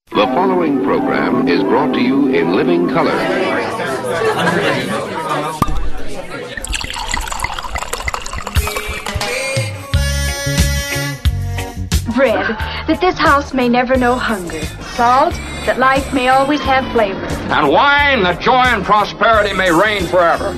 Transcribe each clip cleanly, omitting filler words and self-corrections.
The following program is brought to you in living color. Bread, that this house may never know hunger. Salt, that life may always have flavor. And wine, that joy and prosperity may reign forever.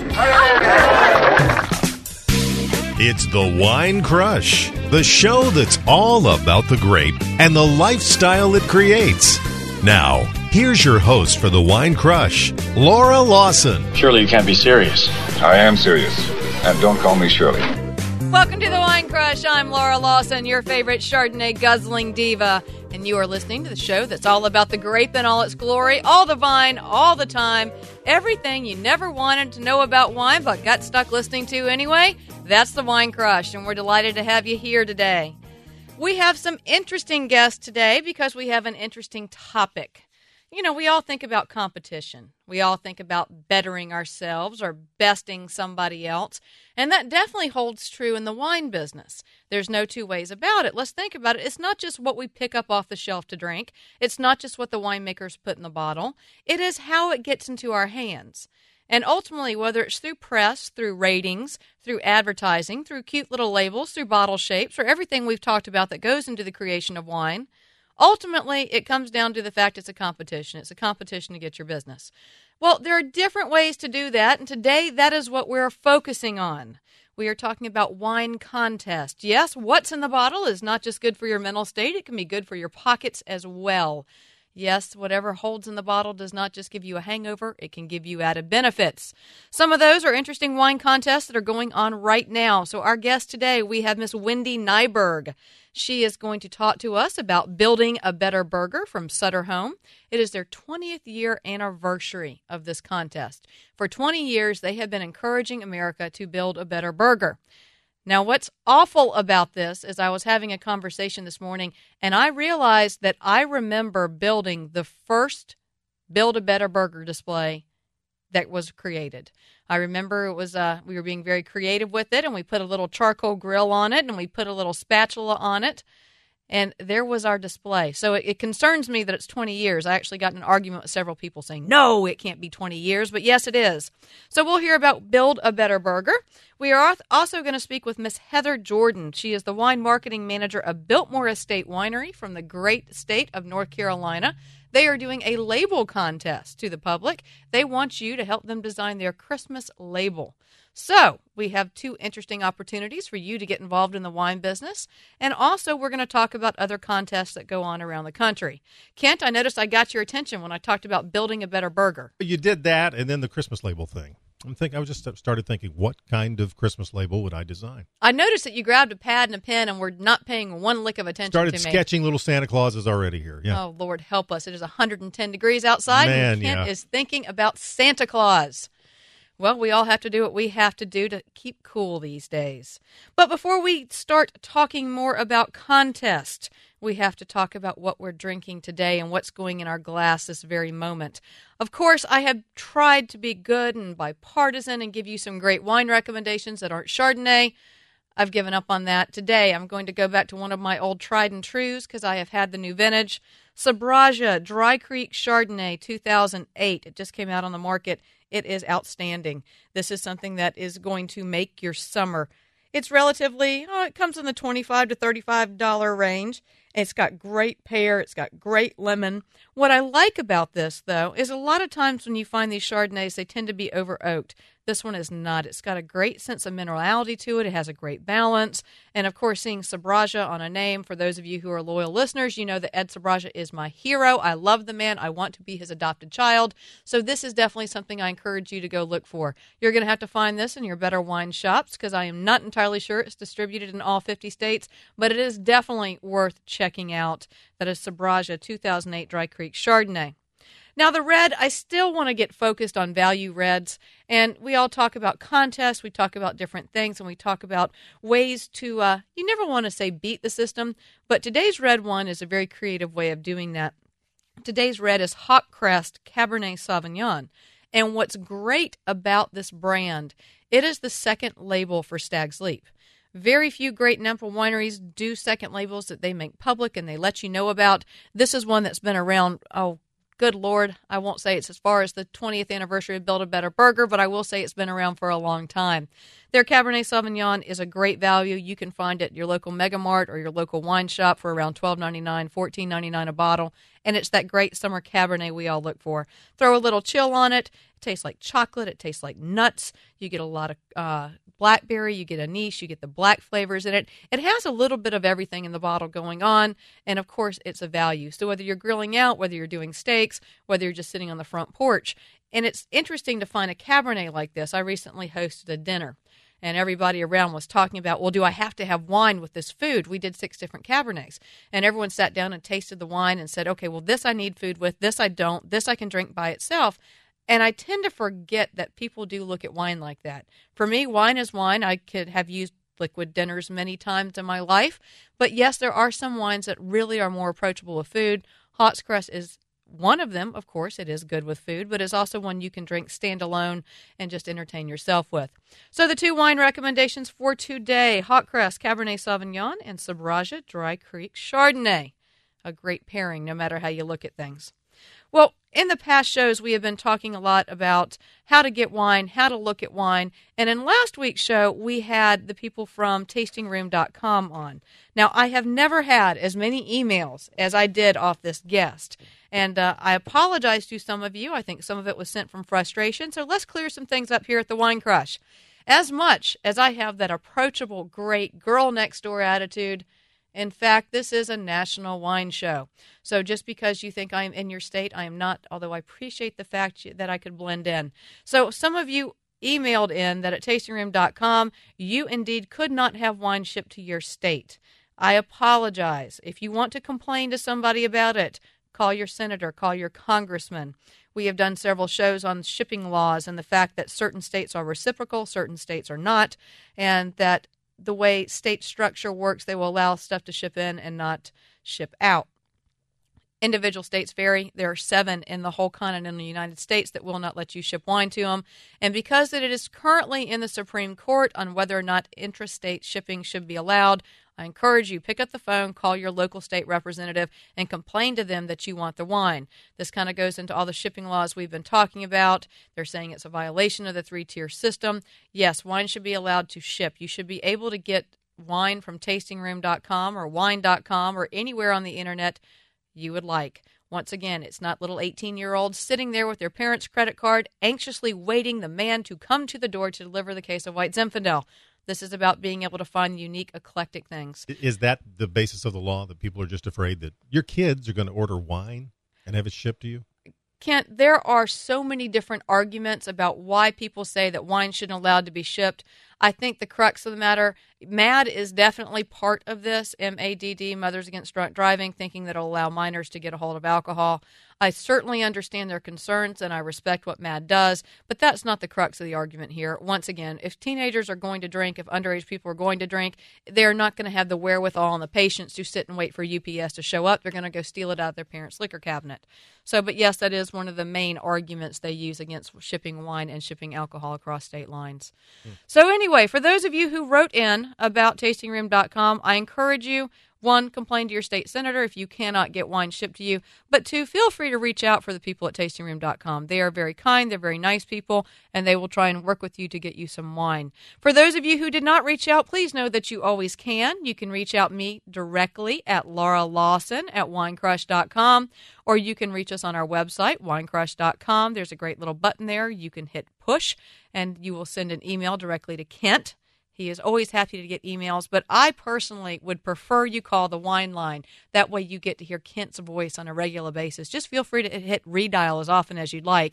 It's the Wine Crush, the show that's all about the grape and the lifestyle it creates. Now, here's your host for the Wine Crush, Laura Lawson. Surely you can't be serious. I am serious, and don't call me Shirley. Welcome to the Wine Crush. I'm Laura Lawson, your favorite Chardonnay guzzling diva, and you are listening to the show that's all about the grape in all its glory, all the vine, all the time, everything you never wanted to know about wine but got stuck listening to anyway. That's the Wine Crush, and we're delighted to have you here today. We have some interesting guests today because we have an interesting topic. You know, we all think about competition. We all think about bettering ourselves or besting somebody else, and that definitely holds true in the wine business. There's no two ways about it. Let's think about it. It's not just what we pick up off the shelf to drink. It's not just what the winemakers put in the bottle. It is how it gets into our hands. And ultimately, whether it's through press, through ratings, through advertising, through cute little labels, through bottle shapes, or everything we've talked about that goes into the creation of wine, ultimately, it comes down to the fact it's a competition. It's a competition to get your business. Well, there are different ways to do that, and today that is what we're focusing on. We are talking about wine contest. Yes, what's in the bottle is not just good for your mental state. It can be good for your pockets as well. Yes, whatever holds in the bottle does not just give you a hangover, it can give you added benefits. Some of those are interesting wine contests that are going on right now. So our guest today, we have Miss Wendy Nyberg. She is going to talk to us about building a better burger from Sutter Home. It is their 20th year anniversary of this contest. For 20 years, they have been encouraging America to build a better burger. Now, what's awful about this is I was having a conversation this morning, and I realized that I remember building the first Build a Better Burger display that was created. I remember it was we were being very creative with it, and we put a little charcoal grill on it, and we put a little spatula on it, and there was our display. So it concerns me that it's 20 years. I actually got in an argument with several people saying, no, it can't be 20 years, but yes, it is. So we'll hear about Build a Better Burger. We are also going to speak with Miss Heather Jordan. She is the wine marketing manager of Biltmore Estate Winery from the great state of North Carolina. They are doing a label contest to the public. They want you to help them design their Christmas label. So we have two interesting opportunities for you to get involved in the wine business. And also we're going to talk about other contests that go on around the country. Kent, I noticed I got your attention when I talked about building a better burger. You did that, and then the Christmas label thing. I just started thinking, what kind of Christmas label would I design? I noticed that you grabbed a pad and a pen and were not paying one lick of attention to me. Started sketching little Santa Clauses already here. Yeah. Oh, Lord, help us. It is 110 degrees outside, Man, and Kent yeah. is thinking about Santa Claus. Well, we all have to do what we have to do to keep cool these days. But before we start talking more about contest, we have to talk about what we're drinking today and what's going in our glass this very moment. Of course, I have tried to be good and bipartisan and give you some great wine recommendations that aren't Chardonnay. I've given up on that. Today, I'm going to go back to one of my old tried and trues because I have had the new vintage. Sabraja Dry Creek Chardonnay 2008. It just came out on the market. It is outstanding. This is something that is going to make your summer. It's relatively, it comes in the $25 to $35 range. It's got great pear. It's got great lemon. What I like about this, though, is a lot of times when you find these Chardonnays, they tend to be over-oaked. This one is not. It's got a great sense of minerality to it. It has a great balance. And, of course, seeing Sabraja on a name, for those of you who are loyal listeners, you know that Ed Sabraja is my hero. I love the man. I want to be his adopted child. So this is definitely something I encourage you to go look for. You're going to have to find this in your better wine shops because I am not entirely sure it's distributed in all 50 states, but it is definitely worth checking out. That is Sabraja 2008 Dry Creek Chardonnay. Now, the red, I still want to get focused on value reds, and we all talk about contests, we talk about different things, and we talk about ways to, you never want to say beat the system, but today's red one is a very creative way of doing that. Today's red is Hawk Crest Cabernet Sauvignon, and what's great about this brand, it is the second label for Stag's Leap. Very few great Napa wineries do second labels that they make public and they let you know about. This is one that's been around, good Lord, I won't say it's as far as the 20th anniversary of Build a Better Burger, but I will say it's been around for a long time. Their Cabernet Sauvignon is a great value. You can find it at your local Mega Mart or your local wine shop for around $12.99, $14.99 a bottle, and it's that great summer Cabernet we all look for. Throw a little chill on it. It tastes like chocolate. It tastes like nuts. You get a lot of blackberry. You get anise. You get the black flavors in it. It has a little bit of everything in the bottle going on, and of course, it's a value. So whether you're grilling out, whether you're doing steaks, whether you're just sitting on the front porch, and it's interesting to find a Cabernet like this. I recently hosted a dinner, and everybody around was talking about, well, do I have to have wine with this food? We did 6 different Cabernets, and everyone sat down and tasted the wine and said, okay, well, this I need food with, this I don't, this I can drink by itself. And I tend to forget that people do look at wine like that. For me, wine is wine. I could have used liquid dinners many times in my life. But yes, there are some wines that really are more approachable with food. Hotchkiss is one of them. Of course, it is good with food, but it's also one you can drink standalone and just entertain yourself with. So the 2 wine recommendations for today, Hotchkiss Cabernet Sauvignon and Sabraja Dry Creek Chardonnay. A great pairing no matter how you look at things. Well, in the past shows, we have been talking a lot about how to get wine, how to look at wine. And in last week's show, we had the people from tastingroom.com on. Now, I have never had as many emails as I did off this guest. And I apologize to some of you. I think some of it was sent from frustration. So let's clear some things up here at the Wine Crush. As much as I have that approachable, great girl next door attitude, in fact, this is a national wine show. So just because you think I'm in your state, I am not, although I appreciate the fact that I could blend in. So some of you emailed in that at tastingroom.com, you indeed could not have wine shipped to your state. I apologize. If you want to complain to somebody about it, call your senator, call your congressman. We have done several shows on shipping laws and the fact that certain states are reciprocal, certain states are not, and that the way state structure works, they will allow stuff to ship in and not ship out. Individual states vary. There are 7 in the whole continent of the United States that will not let you ship wine to them. And because it is currently in the Supreme Court on whether or not intrastate shipping should be allowed, I encourage you, pick up the phone, call your local state representative, and complain to them that you want the wine. This kind of goes into all the shipping laws we've been talking about. They're saying it's a violation of the 3-tier system. Yes, wine should be allowed to ship. You should be able to get wine from tastingroom.com or wine.com or anywhere on the internet you would like. Once again, it's not little 18-year-olds sitting there with their parents' credit card anxiously waiting the man to come to the door to deliver the case of White Zinfandel. This is about being able to find unique, eclectic things. Is that the basis of the law, that people are just afraid that your kids are going to order wine and have it shipped to you? Kent, there are so many different arguments about why people say that wine shouldn't allowed to be shipped. I think the crux of the matter, MADD is definitely part of this, MADD, Mothers Against Drunk Driving, thinking that it'll allow minors to get a hold of alcohol. I certainly understand their concerns, and I respect what MADD does, but that's not the crux of the argument here. Once again, if teenagers are going to drink, if underage people are going to drink, they're not going to have the wherewithal and the patience to sit and wait for UPS to show up. They're going to go steal it out of their parents' liquor cabinet. So, but yes, that is one of the main arguments they use against shipping wine and shipping alcohol across state lines. So anyway, for those of you who wrote in about tastingroom.com, I encourage you, 1, complain to your state senator if you cannot get wine shipped to you. But 2, feel free to reach out for the people at tastingroom.com. They are very kind, they're very nice people, and they will try and work with you to get you some wine. For those of you who did not reach out, please know that you always can. You can reach out me directly at Laura Lawson at winecrush.com, or you can reach us on our website, winecrush.com. There's a great little button there. You can hit push, and you will send an email directly to Kent. He is always happy to get emails, but I personally would prefer you call the wine line. That way you get to hear Kent's voice on a regular basis. Just feel free to hit redial as often as you'd like,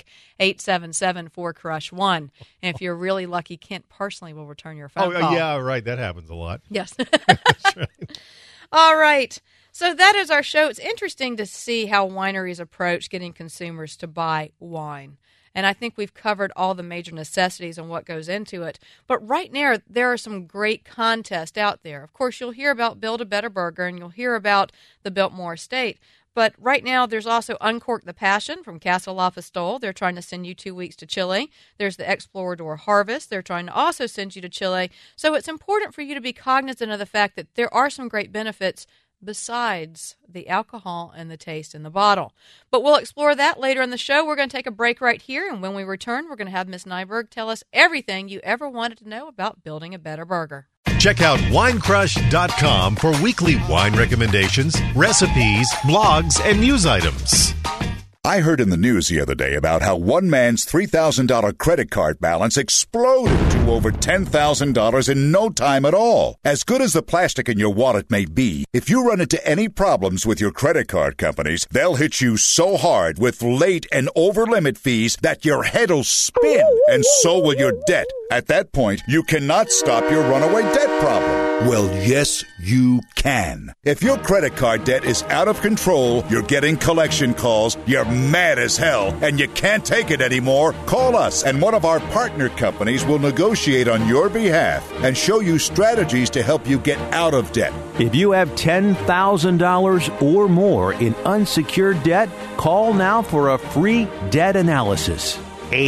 877-4CRUSH-1. And if you're really lucky, Kent personally will return your phone call. Oh, yeah, right. That happens a lot. Yes. That's right. All right. So that is our show. It's interesting to see how wineries approach getting consumers to buy wine. And I think we've covered all the major necessities and what goes into it. But right now, there are some great contests out there. Of course, you'll hear about Build a Better Burger, and you'll hear about the Biltmore Estate. But right now, there's also Uncork the Passion from Castle Lafestol. They're trying to send you 2 weeks to Chile. There's the Explorador Harvest. They're trying to also send you to Chile. So it's important for you to be cognizant of the fact that there are some great benefits besides the alcohol and the taste in the bottle. But we'll explore that later in the show. We're going to take a break right here, and when we return, we're going to have Miss Nyberg tell us everything you ever wanted to know about building a better burger. Check out winecrush.com for weekly wine recommendations, recipes, blogs, and news items. I heard in the news the other day about how one man's $3,000 credit card balance exploded to over $10,000 in no time at all. As good as the plastic in your wallet may be, if you run into any problems with your credit card companies, they'll hit you so hard with late and over-limit fees that your head'll spin, and so will your debt. At that point, you cannot stop your runaway debt problem. Well, yes, you can. If your credit card debt is out of control, you're getting collection calls, you're mad as hell, and you can't take it anymore, call us, and one of our partner companies will negotiate on your behalf and show you strategies to help you get out of debt. If you have $10,000 or more in unsecured debt, call now for a free debt analysis.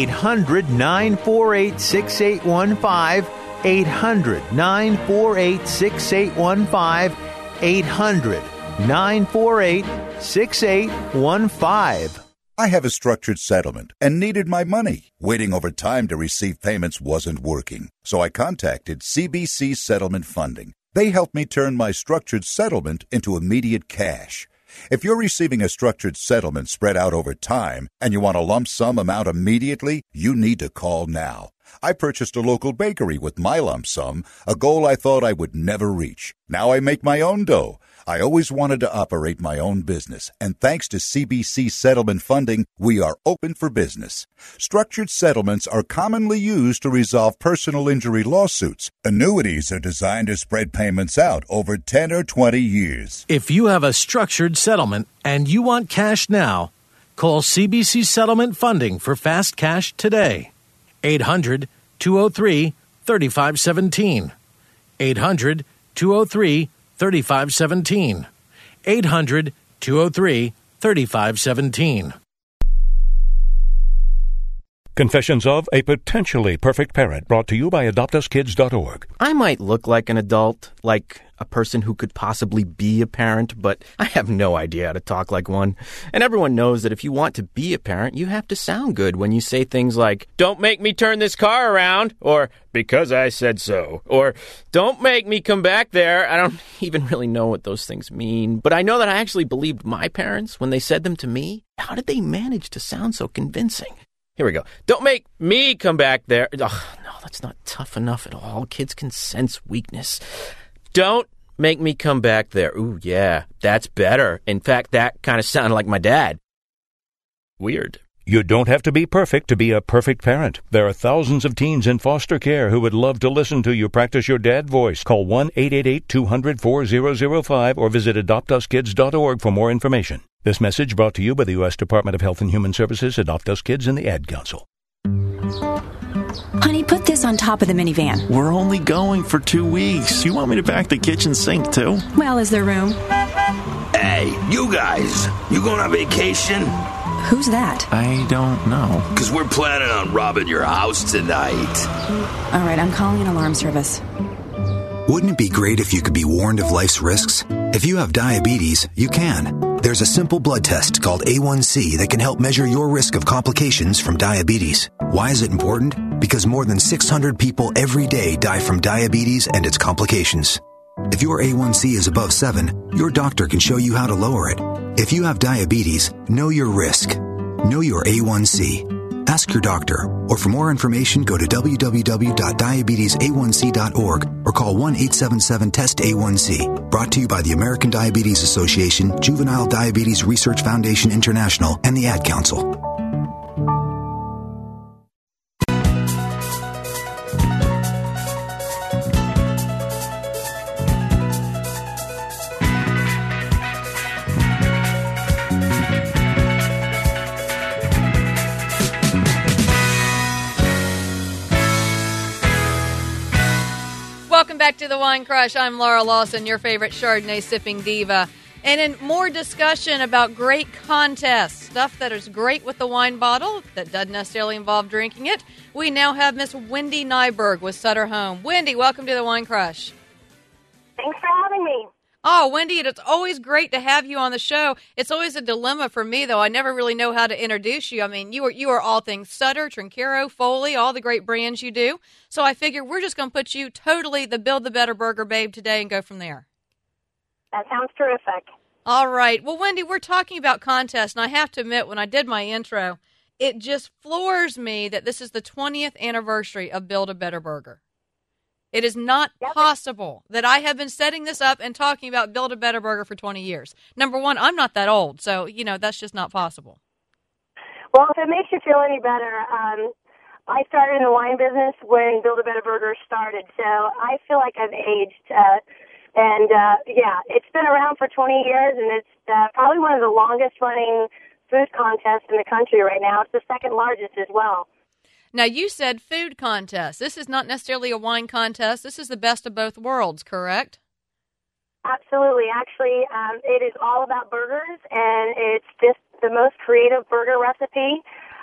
800-948-6815. 800-948-6815. 800-948-6815. I have a structured settlement and needed my money. Waiting over time to receive payments wasn't working, so I contacted CBC Settlement Funding. They helped me turn my structured settlement into immediate cash. If you're receiving a structured settlement spread out over time and you want a lump sum amount immediately, you need to call now. I purchased a local bakery with my lump sum, a goal I thought I would never reach. Now I make my own dough. I always wanted to operate my own business, and thanks to CBC Settlement Funding, we are open for business. Structured settlements are commonly used to resolve personal injury lawsuits. Annuities are designed to spread payments out over 10 or 20 years. If you have a structured settlement and you want cash now, call CBC Settlement Funding for fast cash today. 800-203-3517. 800-203-3517. 800-203-3517. Confessions of a Potentially Perfect Parent, brought to you by AdoptUsKids.org. I might look like an adult, like a person who could possibly be a parent, but I have no idea how to talk like one. And everyone knows that if you want to be a parent, you have to sound good when you say things like, "Don't make me turn this car around," or "because I said so," or "Don't make me come back there." I don't even really know what those things mean, but I know that I actually believed my parents when they said them to me. How did they manage to sound so convincing? Here we go. "Don't make me come back there." Ugh, no, that's not tough enough at all. Kids can sense weakness. "Don't make me come back there." Ooh, yeah, that's better. In fact, that kind of sounded like my dad. Weird. You don't have to be perfect to be a perfect parent. There are thousands of teens in foster care who would love to listen to you practice your dad voice. Call 1-888-200-4005 or visit AdoptUsKids.org for more information. This message brought to you by the U.S. Department of Health and Human Services, Adopt Us Kids, and the Ad Council. Honey, put this on top of the minivan. We're only going for 2 weeks. You want me to pack the kitchen sink, too? Well, is there room? Hey, you guys, you going on vacation? Who's that? I don't know. Because we're planning on robbing your house tonight. All right, I'm calling an alarm service. Wouldn't it be great if you could be warned of life's risks? If you have diabetes, you can. There's a simple blood test called A1C that can help measure your risk of complications from diabetes. Why is it important? Because more than 600 people every day die from diabetes and its complications. If your A1C is above 7, your doctor can show you how to lower it. If you have diabetes, know your risk. Know your A1C. Ask your doctor, or for more information, go to www.diabetesa1c.org or call 1-877-TEST-A1C. Brought to you by the American Diabetes Association, Juvenile Diabetes Research Foundation International, and the Ad Council. Welcome back to the Wine Crush. I'm Laura Lawson, your favorite Chardonnay sipping diva. And in more discussion about great contests, stuff that is great with the wine bottle that doesn't necessarily involve drinking it, we now have Miss Wendy Nyberg with Sutter Home. Wendy, welcome to the Wine Crush. Thanks for having me. Oh, Wendy, it's always great to have you on the show. It's always a dilemma for me, though. I never really know how to introduce you. I mean, you are all things Sutter, Trinchero, Foley, all the great brands you do. So I figure we're just going to put you totally the Build the Better Burger babe today and go from there. That sounds terrific. All right. Well, Wendy, we're talking about contests, and I have to admit, when I did my intro, it just floors me that this is the 20th anniversary of Build a Better Burger. It is not possible that I have been setting this up and talking about Build a Better Burger for 20 years. Number one, I'm not that old, so, that's just not possible. Well, if it makes you feel any better, I started in the wine business when Build a Better Burger started, so I feel like I've aged. It's been around for 20 years, and it's probably one of the longest-running food contests in the country right now. It's the second largest as well. Now, you said food contest. This is not necessarily a wine contest. This is the best of both worlds, correct? Absolutely. Actually, it is all about burgers, and it's just the most creative burger recipe.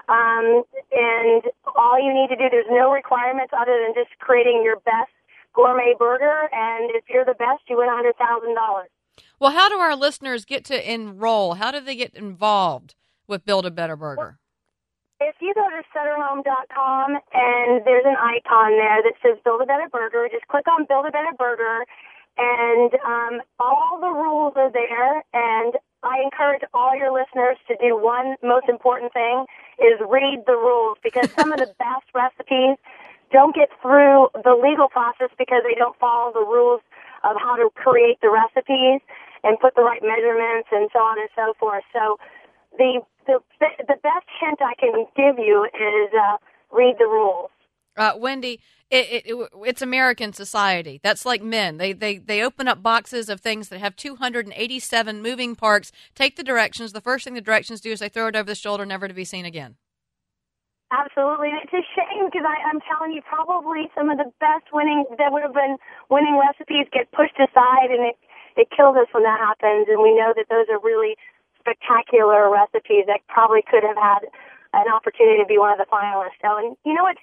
And all you need to do, there's no requirements other than just creating your best gourmet burger, and if you're the best, you win $100,000. Well, how do our listeners get to enroll? How do they get involved with Build a Better Burger? If you go to SutterHome.com and there's an icon there that says Build a Better Burger, just click on Build a Better Burger, and all the rules are there. And I encourage all your listeners to do one most important thing, is read the rules, because some of the best recipes don't get through the legal process because they don't follow the rules of how to create the recipes and put the right measurements and so on and so forth. So the best hint I can give you is read the rules. Wendy, it's American society. That's like men. They open up boxes of things that have 287 moving parts, take the directions. The first thing the directions do is they throw it over the shoulder, never to be seen again. Absolutely. It's a shame because I'm telling you, probably some of the best that would have been winning recipes get pushed aside, and it kills us when that happens. And we know that those are really spectacular recipes that probably could have had an opportunity to be one of the finalists. So, and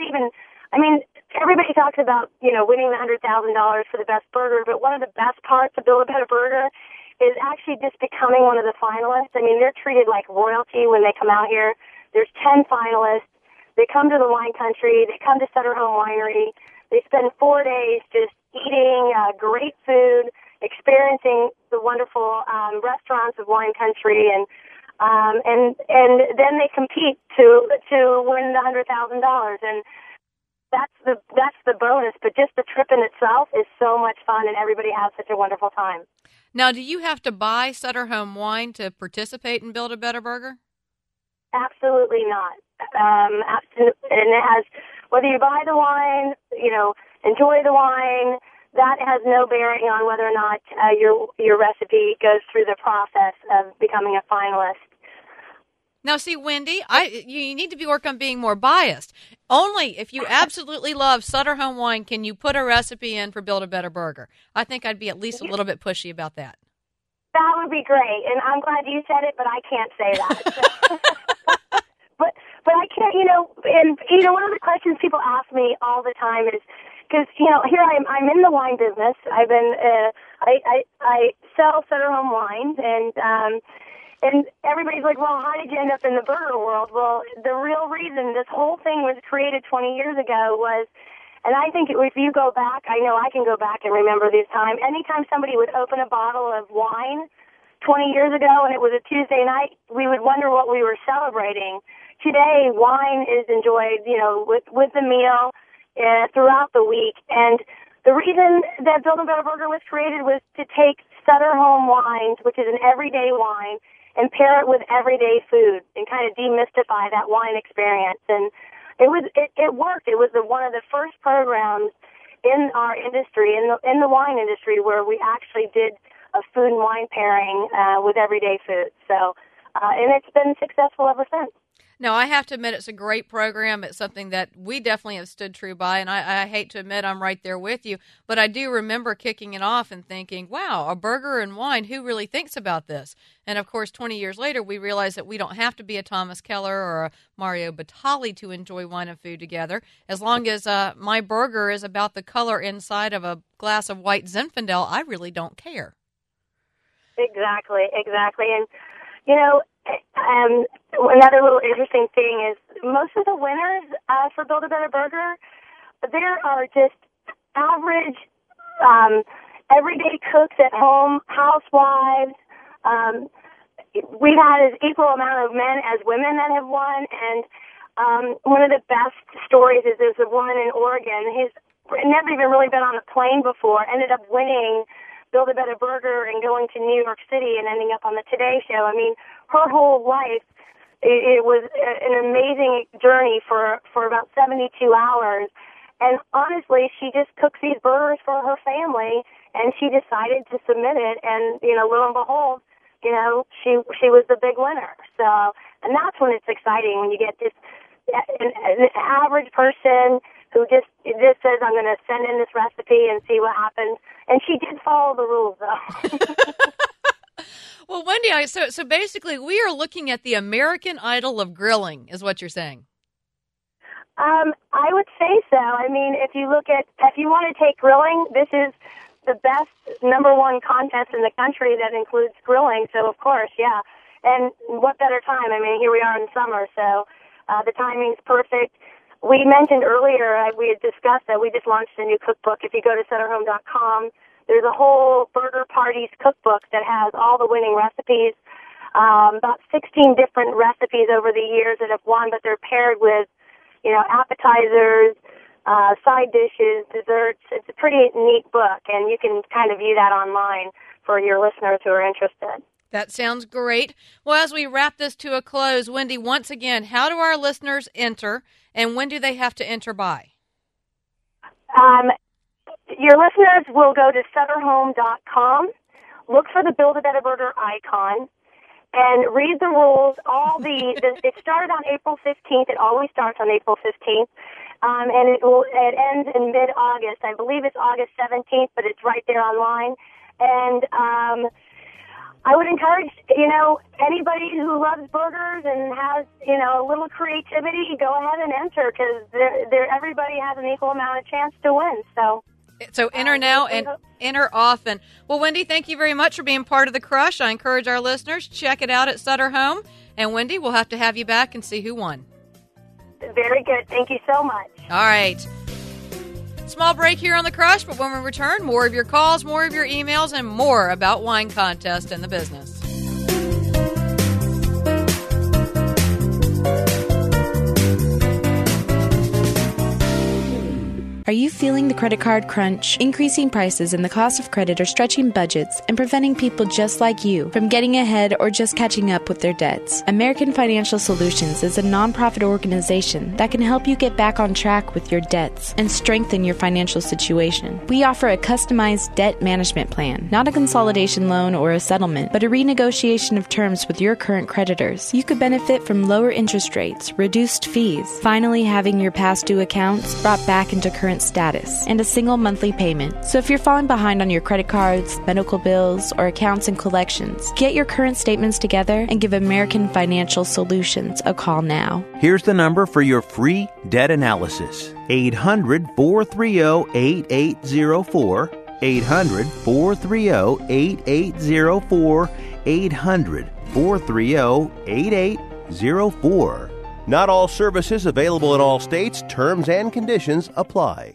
everybody talks about, winning the $100,000 for the best burger, but one of the best parts of Build a Better Burger is actually just becoming one of the finalists. I mean, they're treated like royalty when they come out here. There's 10 finalists. They come to the wine country. They come to Sutter Home Winery. They spend 4 days just eating great food, experiencing the wonderful restaurants of wine country, and then they compete to win the $100,000. And that's the bonus. But just the trip in itself is so much fun, and everybody has such a wonderful time. Now, do you have to buy Sutter Home wine to participate in Build a Better Burger? Absolutely not. And it has, whether you buy the wine, enjoy the wine, that has no bearing on whether or not your recipe goes through the process of becoming a finalist. Now, see, Wendy, you need to work on being more biased. Only if you absolutely love Sutter Home wine can you put a recipe in for Build a Better Burger. I think I'd be at least a little bit pushy about that. That would be great, and I'm glad you said it, but I can't say that. But I can't, one of the questions people ask me all the time is, because, here I'm in the wine business. I've been, I sell Sutter Home wines, and everybody's like, well, how did you end up in the burger world? Well, the real reason this whole thing was created 20 years ago was, and I think if you go back, I know I can go back and remember this time, anytime somebody would open a bottle of wine 20 years ago and it was a Tuesday night, we would wonder what we were celebrating. Today, wine is enjoyed, with the meal throughout the week. And the reason that Build a Better Burger was created was to take Sutter Home wines, which is an everyday wine, and pair it with everyday food and kind of demystify that wine experience. And it worked. It was one of the first programs in our industry, in the wine industry, where we actually did a food and wine pairing with everyday food. So, and it's been successful ever since. No, I have to admit it's a great program. It's something that we definitely have stood true by, and I hate to admit I'm right there with you, but I do remember kicking it off and thinking, wow, a burger and wine, who really thinks about this? And, of course, 20 years later, we realize that we don't have to be a Thomas Keller or a Mario Batali to enjoy wine and food together. As long as my burger is about the color inside of a glass of white Zinfandel, I really don't care. Exactly. And, you know, another little interesting thing is most of the winners for Build-A-Better Burger, there are just average, everyday cooks at home, housewives. We've had as equal amount of men as women that have won, and one of the best stories is there's a woman in Oregon. He's never even really been on a plane before, ended up winning Build-A-Better Burger and going to New York City and ending up on the Today Show. I mean, her whole life, it was an amazing journey for about 72 hours. And honestly, she just cooks these burgers for her family, and she decided to submit it. And, you know, lo and behold, you know, she was the big winner. So, and that's when it's exciting, when you get this an average person who just says, I'm going to send in this recipe and see what happens. And she did follow the rules, though. Well, Wendy, so basically we are looking at the American Idol of grilling, is what you're saying. I would say so. I mean, if you want to take grilling, this is the best #1 contest in the country that includes grilling. So, of course, yeah. And what better time? I mean, here we are in summer, so the timing's perfect. We mentioned earlier, we had discussed that we just launched a new cookbook. If you go to SutterHome.com, there's a whole Burger Parties cookbook that has all the winning recipes, about 16 different recipes over the years that have won, but they're paired with, you know, appetizers, side dishes, desserts. It's a pretty neat book, and you can kind of view that online for your listeners who are interested. That sounds great. Well, as we wrap this to a close, Wendy, once again, how do our listeners enter, and when do they have to enter by? Your listeners will go to SutterHome.com, look for the Build-A-Better Burger icon, and read the rules. It started on April 15th. It always starts on April 15th. And it ends in mid-August. I believe it's August 17th, but it's right there online. And I would encourage, you know, anybody who loves burgers and has, you know, a little creativity, go ahead and enter, because everybody has an equal amount of chance to win. So enter now and enter often. Well, Wendy, thank you very much for being part of the Crush. I encourage our listeners, check it out at Sutter Home. And Wendy, we'll have to have you back and see who won. Very good. Thank you so much. All right. Small break here on the Crush, but when we return, more of your calls, more of your emails, and more about wine contest and the business. Are you feeling the credit card crunch? Increasing prices and the cost of credit are stretching budgets and preventing people just like you from getting ahead or just catching up with their debts. American Financial Solutions is a nonprofit organization that can help you get back on track with your debts and strengthen your financial situation. We offer a customized debt management plan, not a consolidation loan or a settlement, but a renegotiation of terms with your current creditors. You could benefit from lower interest rates, reduced fees, finally having your past due accounts brought back into current status, and a single monthly payment. So if you're falling behind on your credit cards, medical bills, or accounts and collections, get your current statements together and give American Financial Solutions a call now. Here's the number for your free debt analysis. 800-430-8804. 800-430-8804. 800-430-8804. Not all services available in all states. Terms and conditions apply.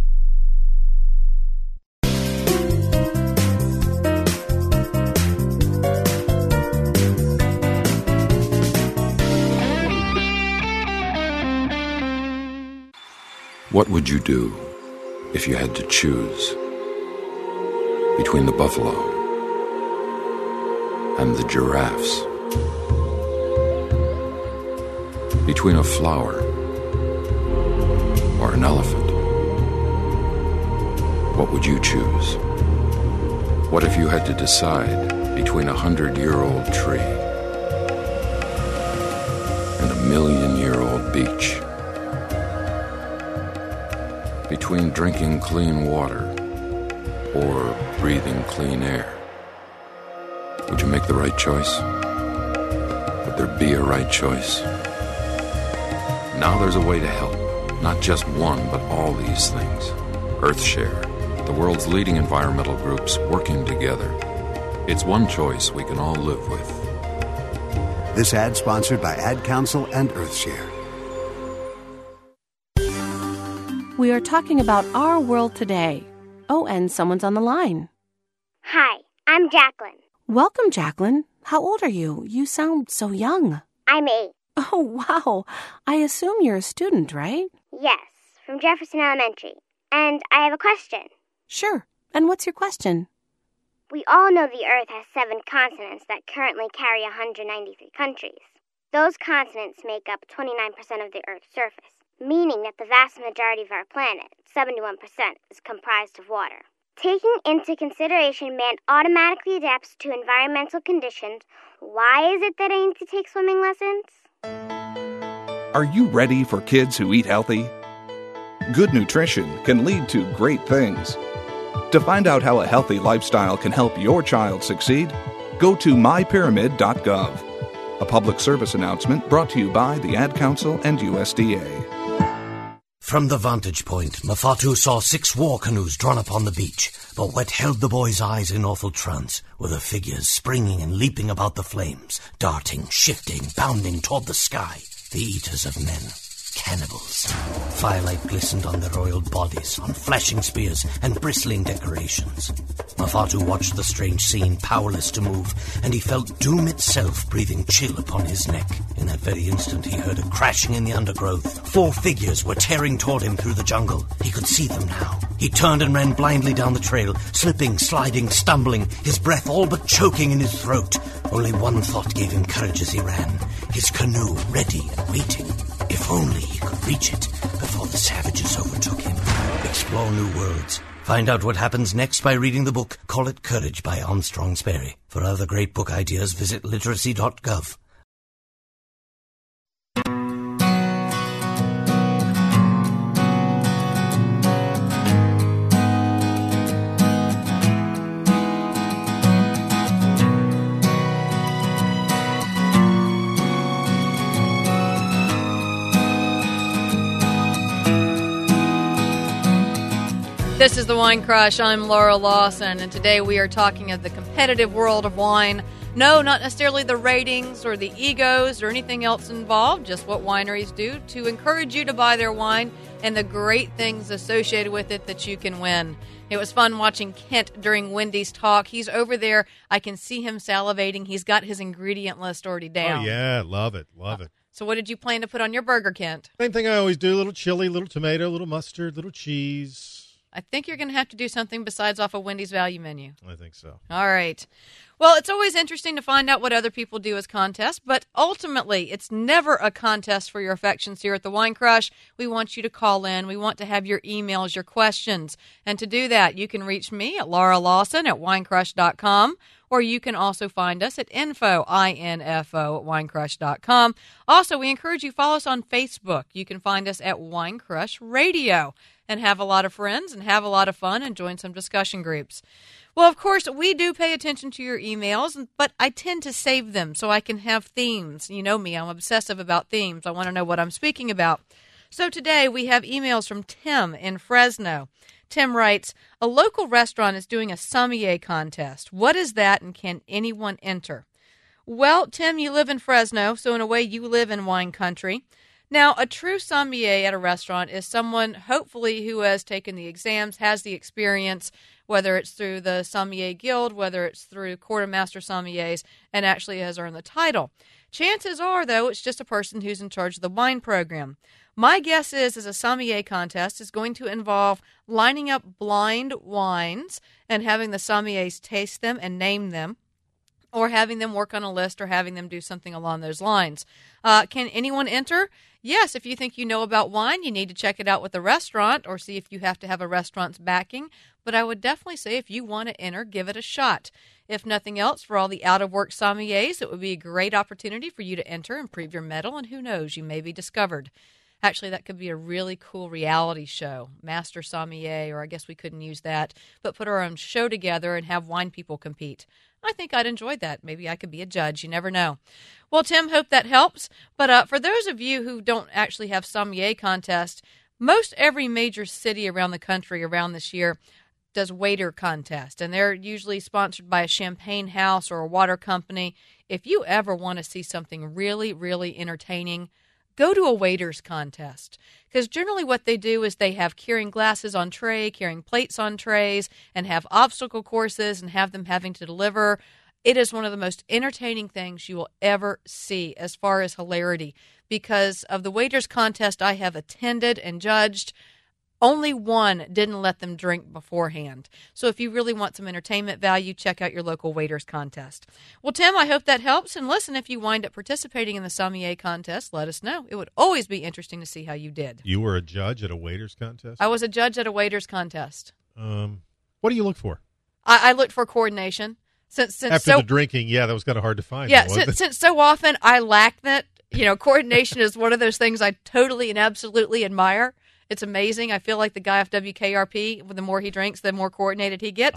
What would you do if you had to choose between the buffalo and the giraffes? Between a flower or an elephant? What would you choose? What if you had to decide between a 100-year-old tree and 1 million beach. Between drinking clean water or breathing clean air. Would you make the right choice? Would there be a right choice? Now there's a way to help. Not just one, but all these things. EarthShare, the world's leading environmental groups working together. It's one choice we can all live with. This ad sponsored by Ad Council and EarthShare. We are talking about our world today. Oh, and someone's on the line. Hi, I'm Jacqueline. Welcome, Jacqueline. How old are you? You sound so young. I'm 8. Oh, wow. I assume you're a student, right? Yes, from Jefferson Elementary. And I have a question. Sure. And what's your question? We all know the Earth has 7 continents that currently carry 193 countries. Those continents make up 29% of the Earth's surface, meaning that the vast majority of our planet, 71%, is comprised of water. Taking into consideration man automatically adapts to environmental conditions, why is it that I need to take swimming lessons? Are you ready for kids who eat healthy? Good nutrition can lead to great things. To find out how a healthy lifestyle can help your child succeed, go to mypyramid.gov. A public service announcement brought to you by the Ad Council and USDA. From the vantage point, Mafatu saw 6 war canoes drawn up on the beach, but what held the boy's eyes in awful trance were the figures springing and leaping about the flames, darting, shifting, bounding toward the sky, the eaters of men. Cannibals. Firelight glistened on their oiled bodies, on flashing spears and bristling decorations. Mafatu watched the strange scene, powerless to move, and he felt doom itself breathing chill upon his neck. In that very instant, he heard a crashing in the undergrowth. 4 figures were tearing toward him through the jungle. He could see them now. He turned and ran blindly down the trail, slipping, sliding, stumbling, his breath all but choking in his throat. Only one thought gave him courage as he ran. His canoe ready and waiting. If only he could reach it before the savages overtook him. Explore new worlds. Find out what happens next by reading the book Call It Courage by Armstrong Sperry. For other great book ideas, visit literacy.gov. This is the Wine Crush. I'm Laura Lawson, and today we are talking of the competitive world of wine. No, not necessarily the ratings or the egos or anything else involved, just what wineries do to encourage you to buy their wine and the great things associated with it that you can win. It was fun watching Kent during Wendy's talk. He's over there. I can see him salivating. He's got his ingredient list already down. Oh, yeah. Love it. Love it. So what did you plan to put on your burger, Kent? Same thing I always do. A little chili, little tomato, little mustard, little cheese. I think you're going to have to do something besides off a Wendy's value menu. I think so. All right. Well, it's always interesting to find out what other people do as contests, but ultimately, it's never a contest for your affections here at the Wine Crush. We want you to call in. We want to have your emails, your questions. And to do that, you can reach me at Laura Lawson at winecrush.com, or you can also find us at info, I-N-F-O, at winecrush.com. Also, we encourage you to follow us on Facebook. You can find us at Wine Crush Radio and have a lot of friends and have a lot of fun and join some discussion groups. Well, of course, we do pay attention to your emails, but I tend to save them so I can have themes. You know me, I'm obsessive about themes. I want to know what I'm speaking about. So today we have emails from Tim in Fresno. Tim writes, a local restaurant is doing a sommelier contest. What is that, and can anyone enter? Well, Tim, you live in Fresno, so in a way you live in wine country. Now, a true sommelier at a restaurant is someone, hopefully, who has taken the exams, has the experience, whether it's through the Sommelier Guild, whether it's through Court of Master Sommeliers, and actually has earned the title. Chances are, though, it's just a person who's in charge of the wine program. My guess is a sommelier contest is going to involve lining up blind wines and having the sommeliers taste them and name them, or having them work on a list or having them do something along those lines. Can anyone enter? Yes, if you think you know about wine, you need to check it out with the restaurant or see if you have to have a restaurant's backing. But I would definitely say if you want to enter, give it a shot. If nothing else, for all the out-of-work sommeliers, it would be a great opportunity for you to enter and prove your mettle, and who knows, you may be discovered. Actually, that could be a really cool reality show, Master Sommelier, or I guess we couldn't use that, but put our own show together and have wine people compete. I think I'd enjoy that. Maybe I could be a judge. You never know. Well, Tim, hope that helps. But for those of you who don't actually have sommelier contests, most every major city around the country around this year does waiter contest, and they're usually sponsored by a champagne house or a water company. If you ever want to see something really, really entertaining, go to a waiters contest, because generally what they do is they have carrying glasses on tray, carrying plates on trays, and have obstacle courses and have them having to deliver. It is one of the most entertaining things you will ever see as far as hilarity. Because of the waiters contest I have attended and judged, only one didn't let them drink beforehand. So if you really want some entertainment value, check out your local waiters contest. Well, Tim, I hope that helps. And listen, if you wind up participating in the sommelier contest, let us know. It would always be interesting to see how you did. You were a judge at a waiters contest? I was a judge at a waiters contest. What do you look for? I looked for coordination. Since After the drinking, yeah, that was kind of hard to find. Yeah, since so often I lack that. Coordination is one of those things I totally and absolutely admire. It's amazing. I feel like the guy off WKRP, the more he drinks, the more coordinated he gets.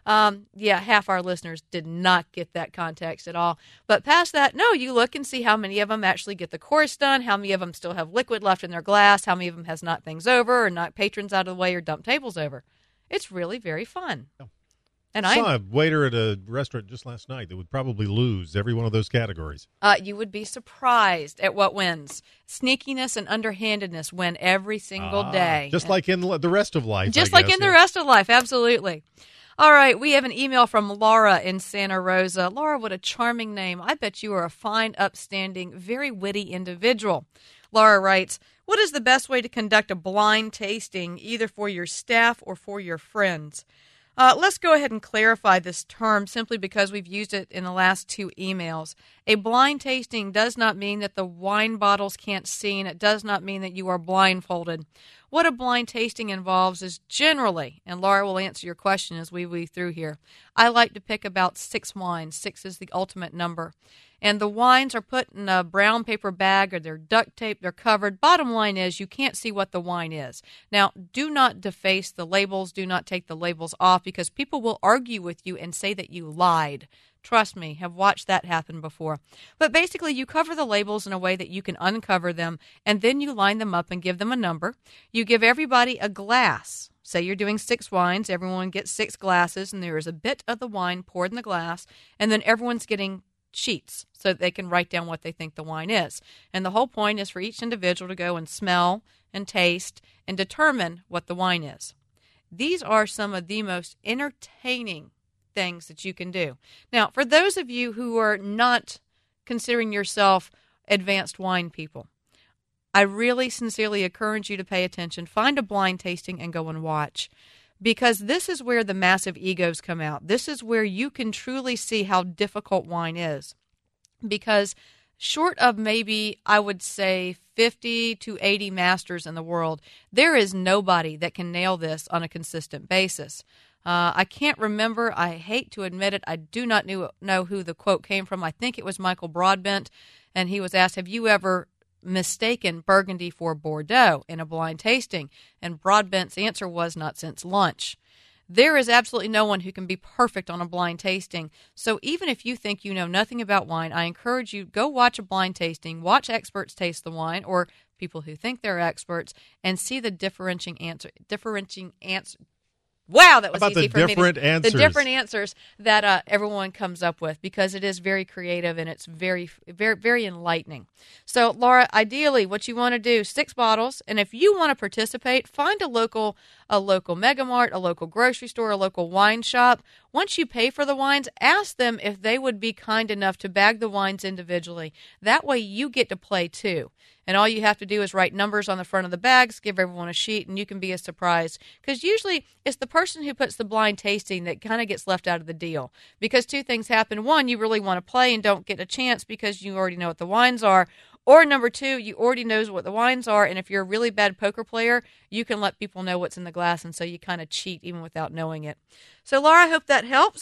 Half our listeners did not get that context at all. But past that, no, you look and see how many of them actually get the course done, how many of them still have liquid left in their glass, how many of them has knocked things over or knocked patrons out of the way or dumped tables over. It's really very fun. And I saw a waiter at a restaurant just last night that would probably lose every one of those categories. You would be surprised at what wins. Sneakiness and underhandedness win every single day. Just like in the rest of life. Just like in the rest of life, absolutely. All right, we have an email from Laura in Santa Rosa. Laura, what a charming name. I bet you are a fine, upstanding, very witty individual. Laura writes, what is the best way to conduct a blind tasting, either for your staff or for your friends? Let's go ahead and clarify this term simply because we've used it in the last two emails. A blind tasting does not mean that the wine bottles can't see, and it does not mean that you are blindfolded. What a blind tasting involves is generally, and Laura will answer your question as we weave through here, I like to pick about 6 wines. 6 is the ultimate number. And the wines are put in a brown paper bag or they're duct taped, they're covered. Bottom line is you can't see what the wine is. Now, do not deface the labels. Do not take the labels off because people will argue with you and say that you lied. Trust me, have watched that happen before. But basically, you cover the labels in a way that you can uncover them, and then you line them up and give them a number. You give everybody a glass. Say you're doing 6 wines, everyone gets 6 glasses, and there is a bit of the wine poured in the glass, and then everyone's getting sheets so that they can write down what they think the wine is. And the whole point is for each individual to go and smell and taste and determine what the wine is. These are some of the most entertaining things that you can do. Now, for those of you who are not considering yourself advanced wine people, I really sincerely encourage you to pay attention. Find a blind tasting and go and watch. Because this is where the massive egos come out. This is where you can truly see how difficult wine is. Because short of maybe, I would say, 50 to 80 masters in the world, there is nobody that can nail this on a consistent basis. I can't remember. I hate to admit it. I do not know who the quote came from. I think it was Michael Broadbent, and he was asked, have you ever mistaken Burgundy for Bordeaux in a blind tasting? And Broadbent's answer was, not since lunch. There is absolutely no one who can be perfect on a blind tasting. So even if you think you know nothing about wine, I encourage you, go watch a blind tasting, watch experts taste the wine, or people who think they're experts, and see the differentiating answer. Wow, that was easy for me. The different answers that everyone comes up with, because it is very creative and it's very, very, very enlightening. So, Laura, ideally, what you want to do, 6 bottles, and if you want to participate, find a local Mega Mart, a local grocery store, a local wine shop. Once you pay for the wines, ask them if they would be kind enough to bag the wines individually. That way you get to play too. And all you have to do is write numbers on the front of the bags, give everyone a sheet, and you can be as surprised. Because usually it's the person who puts the blind tasting that kind of gets left out of the deal. Because 2 things happen. 1, you really want to play and don't get a chance because you already know what the wines are. Or number 2, you already know what the wines are, and if you're a really bad poker player, you can let people know what's in the glass, and so you kind of cheat even without knowing it. So, Laura, I hope that helps.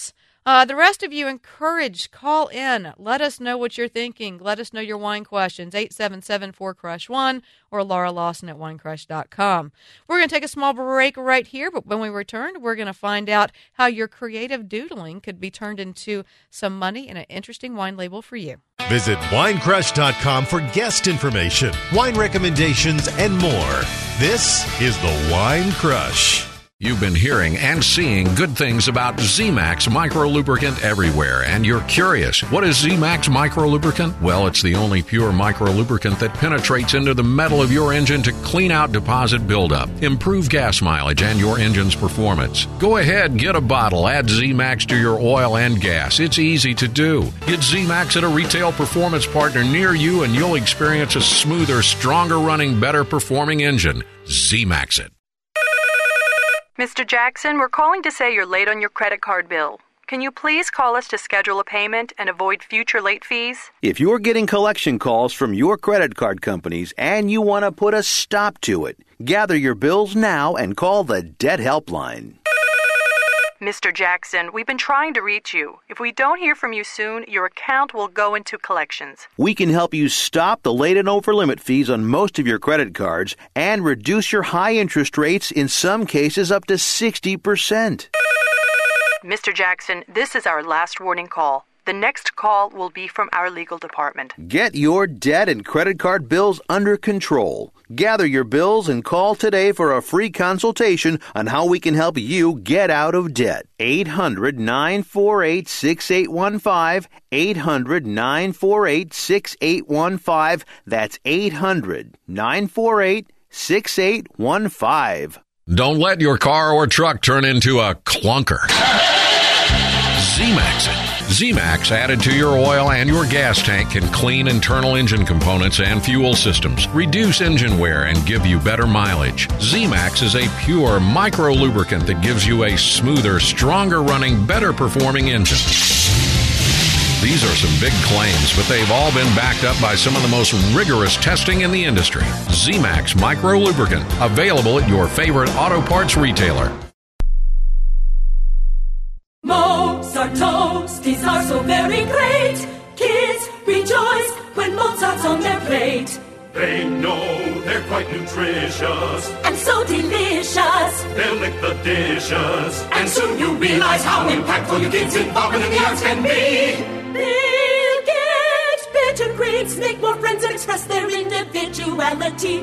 The rest of you encouraged, call in. Let us know what you're thinking. Let us know your wine questions, 877-4CRUSH1 or Laura Lawson at winecrush.com. We're going to take a small break right here, but when we return, we're going to find out how your creative doodling could be turned into some money and an interesting wine label for you. Visit winecrush.com for guest information, wine recommendations, and more. This is the Wine Crush. You've been hearing and seeing good things about Z-Max Micro Lubricant everywhere, and you're curious, what is Z-Max Micro Lubricant? Well, it's the only pure micro lubricant that penetrates into the metal of your engine to clean out deposit buildup, improve gas mileage, and your engine's performance. Go ahead, get a bottle, add Z-Max to your oil and gas. It's easy to do. Get Z-Max at a retail performance partner near you, and you'll experience a smoother, stronger running, better performing engine. Z-Max it. Mr. Jackson, we're calling to say you're late on your credit card bill. Can you please call us to schedule a payment and avoid future late fees? If you're getting collection calls from your credit card companies and you want to put a stop to it, gather your bills now and call the Debt Helpline. Mr. Jackson, we've been trying to reach you. If we don't hear from you soon, your account will go into collections. We can help you stop the late and over limit fees on most of your credit cards and reduce your high interest rates, in some cases up to 60%. Mr. Jackson, this is our last warning call. The next call will be from our legal department. Get your debt and credit card bills under control. Gather your bills and call today for a free consultation on how we can help you get out of debt. 800-948-6815. 800-948-6815. That's 800-948-6815. Don't let your car or truck turn into a clunker. Z-Max it. Z-Max added to your oil and your gas tank can clean internal engine components and fuel systems, reduce engine wear, and give you better mileage. Z-Max is a pure micro lubricant that gives you a smoother, stronger running, better performing engine. These are some big claims, but they've all been backed up by some of the most rigorous testing in the industry. Z-Max Micro Lubricant, available at your favorite auto parts retailer. Mozart toasties are so very great. Kids rejoice when Mozart's on their plate. They know they're quite nutritious and so delicious. They'll lick the dishes, and soon you'll realize how impactful your kids' involvement in the arts can be. They'll get better grades, make more friends, and express their individuality.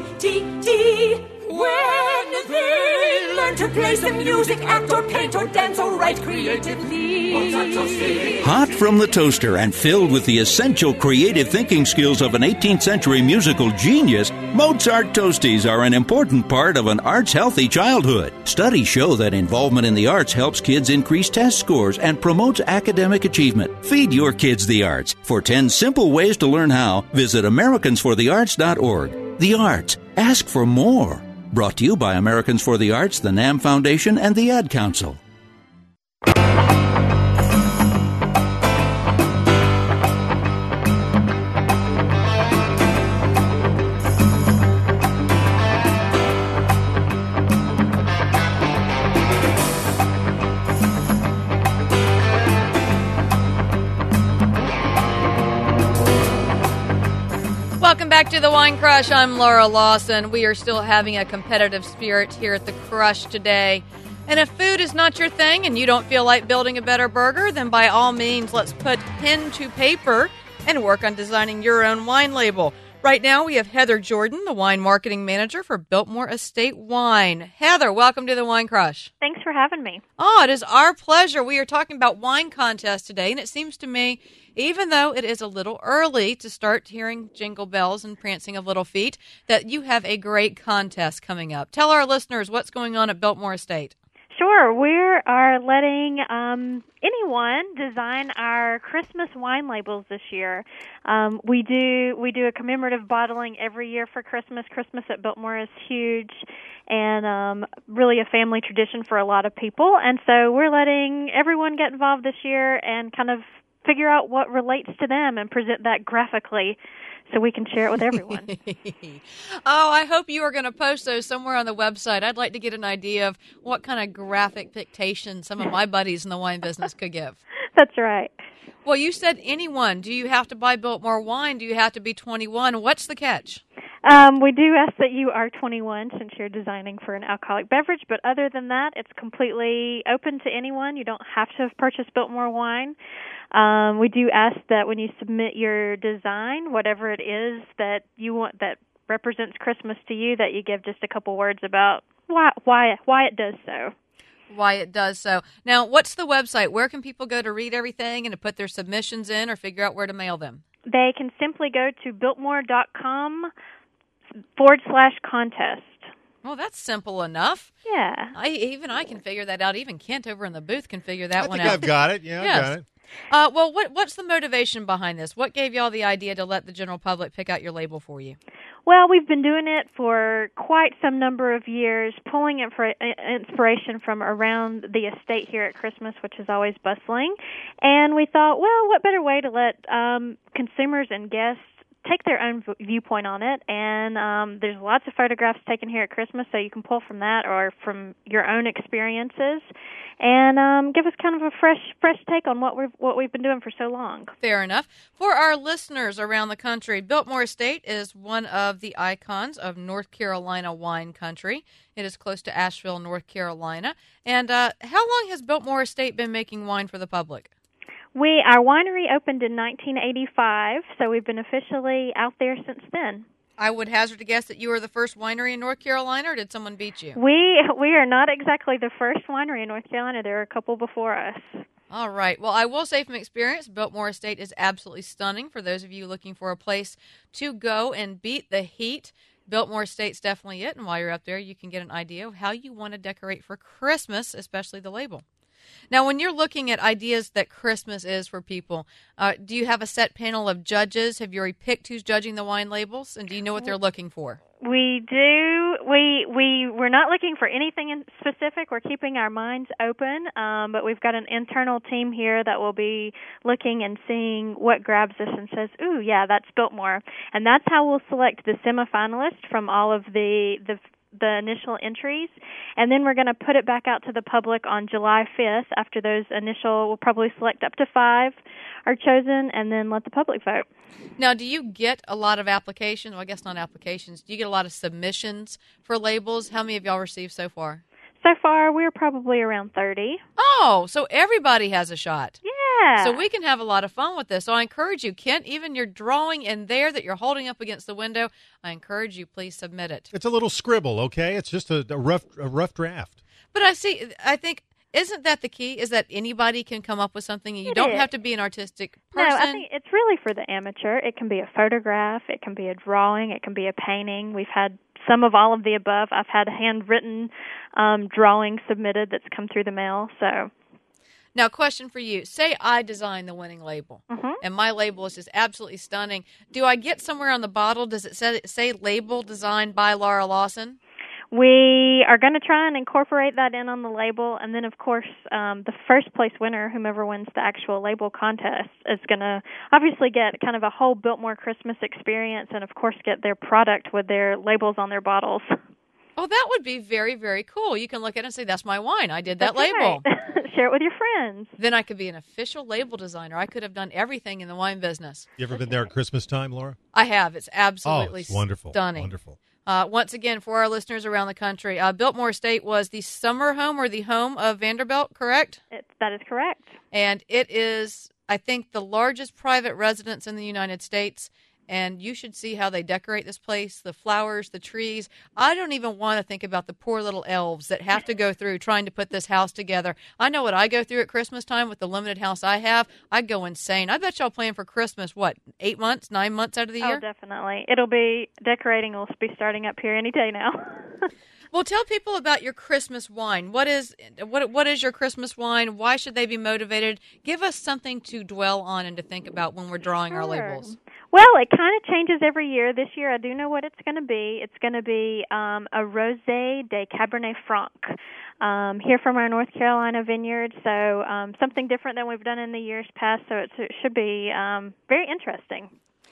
When they learn to play some music, act or paint or dance or write creatively. Hot from the toaster and filled with the essential creative thinking skills of an 18th century musical genius, Mozart Toasties are an important part of an arts-healthy childhood. Studies show that involvement in the arts helps kids increase test scores and promotes academic achievement. Feed your kids the arts. For 10 simple ways to learn how, visit AmericansForTheArts.org. The arts. Ask for more. Brought to you by Americans for the Arts, the NAM Foundation, and the Ad Council. Welcome back to the Wine Crush. I'm Laura Lawson. We are still having a competitive spirit here at the Crush today. And if food is not your thing and you don't feel like building a better burger, then by all means, let's put pen to paper and work on designing your own wine label. Right now, we have Heather Jordan, the wine marketing manager for Biltmore Estate Wine. Heather, welcome to the Wine Crush. Thanks for having me. Oh, it is our pleasure. We are talking about wine contests today, and it seems to me, even though it is a little early to start hearing jingle bells and prancing of little feet, that you have a great contest coming up. Tell our listeners what's going on at Biltmore Estate. Sure. We are letting anyone design our Christmas wine labels this year. We do a commemorative bottling every year for Christmas. Christmas at Biltmore is huge and really a family tradition for a lot of people. And so we're letting everyone get involved this year and kind of figure out what relates to them and present that graphically so we can share it with everyone. Oh, I hope you are going to post those somewhere on the website. I'd like to get an idea of what kind of graphic dictation some of my buddies in the wine business could give. That's right. Well, you said anyone. Do you have to buy Biltmore wine? Do you have to be 21? What's the catch? We do ask that you are 21 since you're designing for an alcoholic beverage, but other than that, it's completely open to anyone. You don't have to have purchased Biltmore wine. We do ask that when you submit your design, whatever it is that you want that represents Christmas to you, that you give just a couple words about why it does so. Why it does so. Now, what's the website? Where can people go to read everything and to put their submissions in or figure out where to mail them? They can simply go to Biltmore.com/contest. Well, that's simple enough. Yeah. I can figure that out. Even Kent over in the booth can figure that one out. I think I've got it. Yeah, yes. I've got it. Well, what's the motivation behind this? What gave y'all the idea to let the general public pick out your label for you? Well, we've been doing it for quite some number of years, pulling inspiration from around the estate here at Christmas, which is always bustling. And we thought, well, what better way to let consumers and guests take their own viewpoint on it. And there's lots of photographs taken here at Christmas, so you can pull from that or from your own experiences and give us kind of a fresh take on what we've been doing for so long. Fair enough. For our listeners around the country, Biltmore Estate is one of the icons of North Carolina wine country. It is close to Asheville, North Carolina. And how long has Biltmore Estate been making wine for the public? Our winery opened in 1985, so we've been officially out there since then. I would hazard to guess that you were the first winery in North Carolina, or did someone beat you? We are not exactly the first winery in North Carolina. There are a couple before us. All right. Well, I will say from experience, Biltmore Estate is absolutely stunning. For those of you looking for a place to go and beat the heat, Biltmore Estate's definitely it. And while you're up there, you can get an idea of how you want to decorate for Christmas, especially the label. Now, when you're looking at ideas that Christmas is for people, do you have a set panel of judges? Have you already picked who's judging the wine labels? And do you know what they're looking for? We do. We're not looking for anything in specific. We're keeping our minds open, but we've got an internal team here that will be looking and seeing what grabs us and says, ooh, yeah, that's Biltmore. And that's how we'll select the semifinalists from all of the initial entries, and then we're going to put it back out to the public on July 5th. After those initial, we'll probably select up to 5 are chosen, and then let the public vote. Now, do you get a lot of applications? Well, I guess not applications. Do you get a lot of submissions for labels? How many have y'all received so far? So far, we're probably around 30. Oh, so everybody has a shot. Yeah. So we can have a lot of fun with this. So I encourage you, Kent, even your drawing in there that you're holding up against the window, I encourage you, please submit it. It's a little scribble, okay? It's just a rough draft. But I think, isn't that the key, is that anybody can come up with something? You don't have to be an artistic person. No, I think it's really for the amateur. It can be a photograph. It can be a drawing. It can be a painting. We've had some of all of the above. I've had handwritten drawings submitted that's come through the mail. So, now, question for you. Say I design the winning label, and my label is just absolutely stunning. Do I get somewhere on the bottle? Does it say label designed by Laura Lawson? We are going to try and incorporate that in on the label, and then, of course, the first place winner, whomever wins the actual label contest, is going to obviously get kind of a whole Biltmore Christmas experience and, of course, get their product with their labels on their bottles. Oh, that would be very, very cool. You can look at it and say, that's my wine. I did that label. Right. Share it with your friends. Then I could be an official label designer. I could have done everything in the wine business. You ever been there at Christmas time, Laura? I have. It's absolutely it's wonderful. Stunning. Wonderful. Once again, for our listeners around the country, Biltmore Estate was the summer home or the home of Vanderbilt, correct? That is correct. And it is, I think, the largest private residence in the United States. And you should see how they decorate this place, the flowers, the trees. I don't even want to think about the poor little elves that have to go through trying to put this house together. I know what I go through at Christmas time with the limited house I have. I go insane. I bet y'all plan for Christmas, 8 months, 9 months out of the year? Oh, definitely. It'll be, decorating will be starting up here any day now. Well, tell people about your Christmas wine. What is your Christmas wine? Why should they be motivated? Give us something to dwell on and to think about when we're drawing our labels. Well, it kind of changes every year. This year, I do know what it's going to be. It's going to be a Rosé de Cabernet Franc here from our North Carolina vineyard. So something different than we've done in the years past. So it should be very interesting.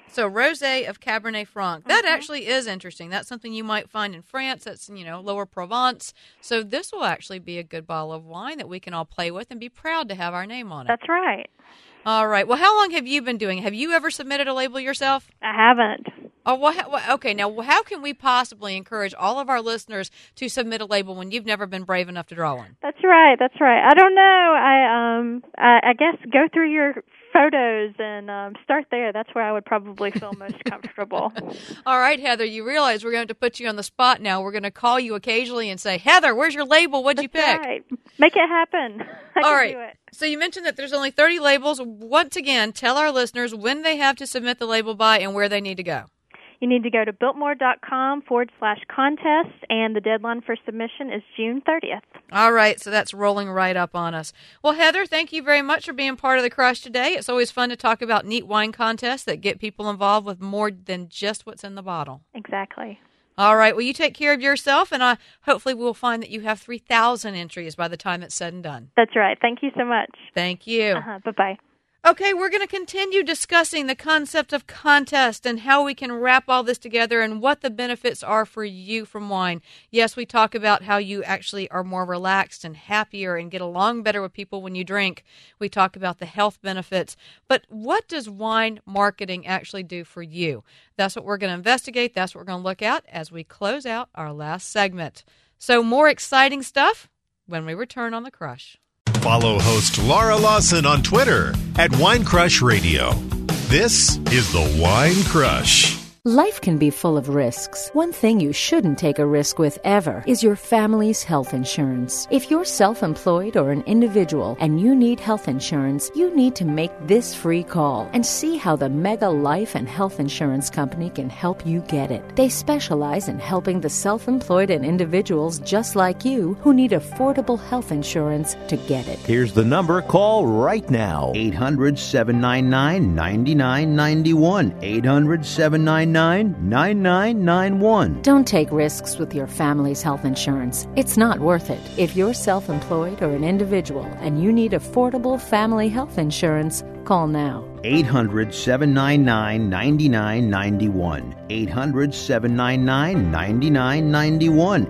So Rosé of Cabernet Franc. That actually is interesting. That's something you might find in France. That's, Lower Provence. So this will actually be a good bottle of wine that we can all play with and be proud to have our name on it. That's right. All right. Well, how long have you been doing it? Have you ever submitted a label yourself? I haven't. Oh, well, okay. Now, how can we possibly encourage all of our listeners to submit a label when you've never been brave enough to draw one? That's right. I don't know. I guess go through your photos and start there. That's where I would probably feel most comfortable. All right, Heather, you realize we're going to put you on the spot now. We're going to call you occasionally and say, Heather, where's your label? What'd you pick? Right. Make it happen. All right. Do it. So you mentioned that there's only 30 labels. Once again, tell our listeners when they have to submit the label by and where they need to go. You need to go to biltmore.com/contest, and the deadline for submission is June 30th. All right, so that's rolling right up on us. Well, Heather, thank you very much for being part of the Crush today. It's always fun to talk about neat wine contests that get people involved with more than just what's in the bottle. Exactly. All right, well, you take care of yourself, and hopefully we'll find that you have 3,000 entries by the time it's said and done. That's right. Thank you so much. Thank you. Bye-bye. Okay, we're going to continue discussing the concept of contest and how we can wrap all this together and what the benefits are for you from wine. Yes, we talk about how you actually are more relaxed and happier and get along better with people when you drink. We talk about the health benefits. But what does wine marketing actually do for you? That's what we're going to investigate. That's what we're going to look at as we close out our last segment. So more exciting stuff when we return on The Crush. Follow host Laura Lawson on Twitter at Wine Crush Radio. This is the Wine Crush. Life can be full of risks. One thing you shouldn't take a risk with ever is your family's health insurance. If you're self-employed or an individual and you need health insurance, you need to make this free call and see how the Mega Life and Health Insurance Company can help you get it. They specialize in helping the self-employed and individuals just like you who need affordable health insurance to get it. Here's the number. Call right now. 800-799-9991. 800-799-9991. Don't take risks with your family's health insurance. It's not worth it. If you're self-employed or an individual and you need affordable family health insurance, call now. 800-799-9991. 800-799-9991.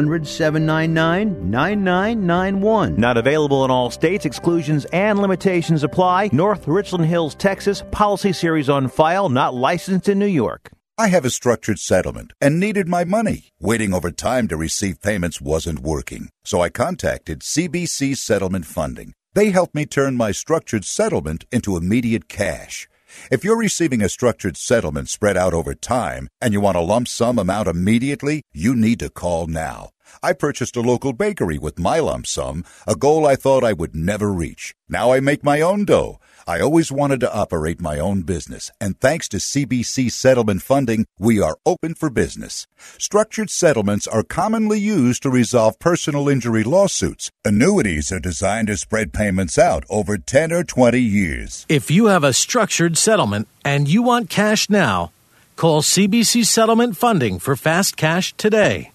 800-799-9991. Not available in all states. Exclusions and limitations apply. North Richland Hills, Texas. Policy series on file. Not licensed in New York. I have a structured settlement and needed my money. Waiting over time to receive payments wasn't working. So I contacted CBC Settlement Funding. They helped me turn my structured settlement into immediate cash. If you're receiving a structured settlement spread out over time and you want a lump sum amount immediately, you need to call now. I purchased a local bakery with my lump sum, a goal I thought I would never reach. Now I make my own dough. I always wanted to operate my own business, and thanks to CBC Settlement Funding, we are open for business. Structured settlements are commonly used to resolve personal injury lawsuits. Annuities are designed to spread payments out over 10 or 20 years. If you have a structured settlement and you want cash now, call CBC Settlement Funding for fast cash today.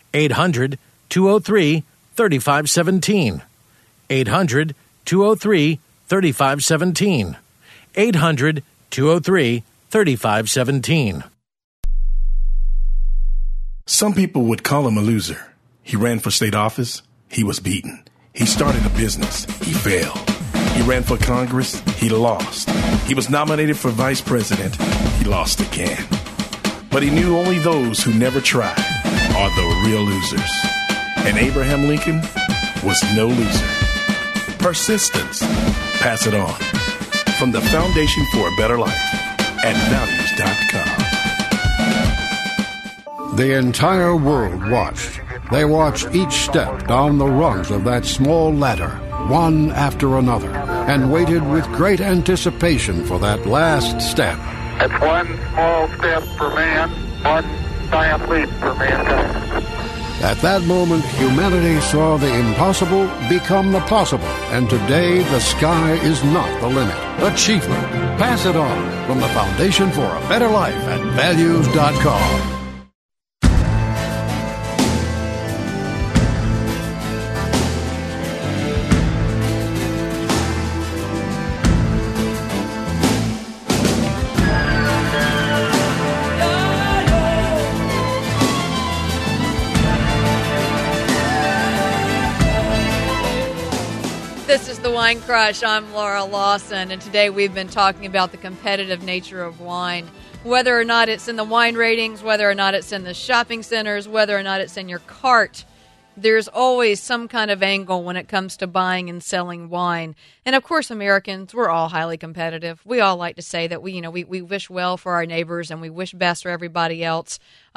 800-203-3517. 800-203-3517. 800-203-3517. Some people would call him a loser. He ran for state office. He was beaten. He started a business. He failed. He ran for Congress. He lost. He was nominated for vice president. He lost again. But he knew only those who never tried are the real losers. And Abraham Lincoln was no loser. Persistence. Pass it on. From the Foundation for a Better Life at values.com. The entire world watched. They watched each step down the rungs of that small ladder, one after another, and waited with great anticipation for that last step. It's one small step for man, one giant leap for mankind. At that moment, humanity saw the impossible become the possible, and today the sky is not the limit. Achievement. Pass it on from the Foundation for a Better Life at values.com. This is the Wine Crush. I'm Laura Lawson, and today we've been talking about the competitive nature of wine. Whether or not it's in the wine ratings, whether or not it's in the shopping centers, whether or not it's in your cart, there's always some kind of angle when it comes to buying and selling wine. And of course, Americans, we're all highly competitive. We all like to say that we wish well for our neighbors and we wish best for everybody else.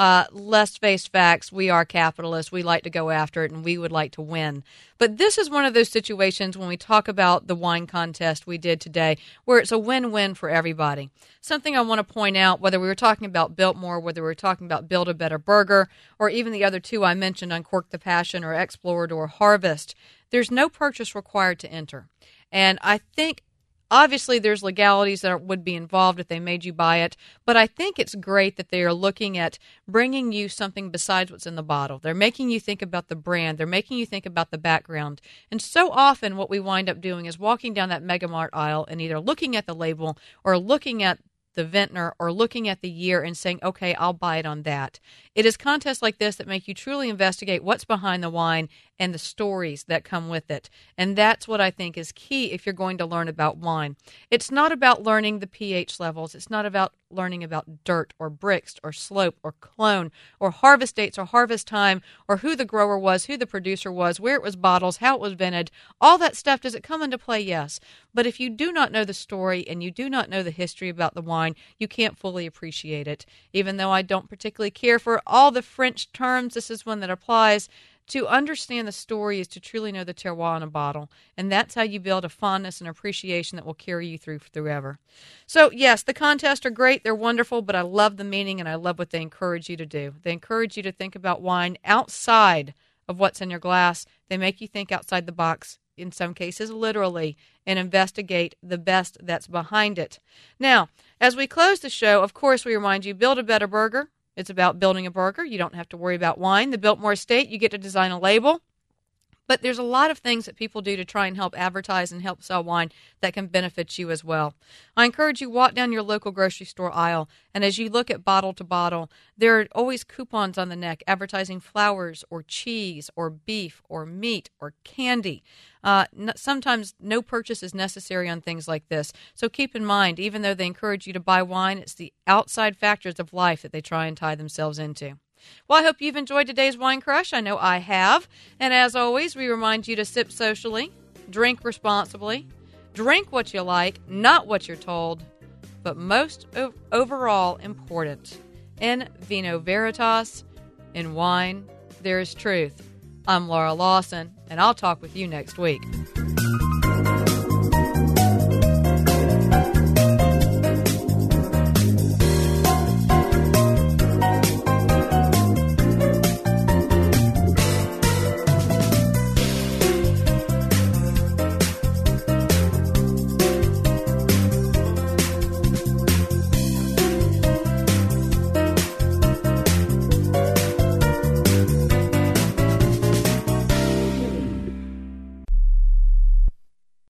Let's face facts, we are capitalists. We like to go after it and we would like to win. But this is one of those situations when we talk about the wine contest we did today where it's a win-win for everybody. Something I want to point out, whether we were talking about Biltmore, whether we were talking about Build a Better Burger, or even the other two I mentioned, Uncork the Passion or Explored or Harvest, there's no purchase required to enter. And I think obviously there's legalities that would be involved if they made you buy it, but I think it's great that they are looking at bringing you something besides what's in the bottle. They're making you think about the brand. They're making you think about the background. And so often what we wind up doing is walking down that Mega Mart aisle and either looking at the label or looking at the vintner or looking at the year and saying, okay, I'll buy it on that. It is contests like this that make you truly investigate what's behind the wine and the stories that come with it. And that's what I think is key if you're going to learn about wine. It's not about learning the pH levels. It's not about learning about dirt or bricks or slope or clone or harvest dates or harvest time or who the grower was, who the producer was, where it was bottled, how it was vented. All that stuff, does it come into play? Yes. But if you do not know the story and you do not know the history about the wine, you can't fully appreciate it. Even though I don't particularly care for all the French terms, this is one that applies. To understand the story is to truly know the terroir in a bottle, and that's how you build a fondness and appreciation that will carry you through forever. So, yes, the contests are great. They're wonderful, but I love the meaning, and I love what they encourage you to do. They encourage you to think about wine outside of what's in your glass. They make you think outside the box, in some cases literally, and investigate the best that's behind it. Now, as we close the show, of course, we remind you, Build a Better Burger. It's about building a burger. You don't have to worry about wine. The Biltmore Estate, you get to design a label. But there's a lot of things that people do to try and help advertise and help sell wine that can benefit you as well. I encourage you, walk down your local grocery store aisle, and as you look at bottle to bottle, there are always coupons on the neck advertising flowers or cheese or beef or meat or candy. Sometimes no purchase is necessary on things like this. So keep in mind, even though they encourage you to buy wine, it's the outside factors of life that they try and tie themselves into. Well, I hope you've enjoyed today's Wine Crush. I know I have. And as always, we remind you to sip socially, drink responsibly, drink what you like, not what you're told, but most overall important, in vino veritas, in wine, there is truth. I'm Laura Lawson, and I'll talk with you next week.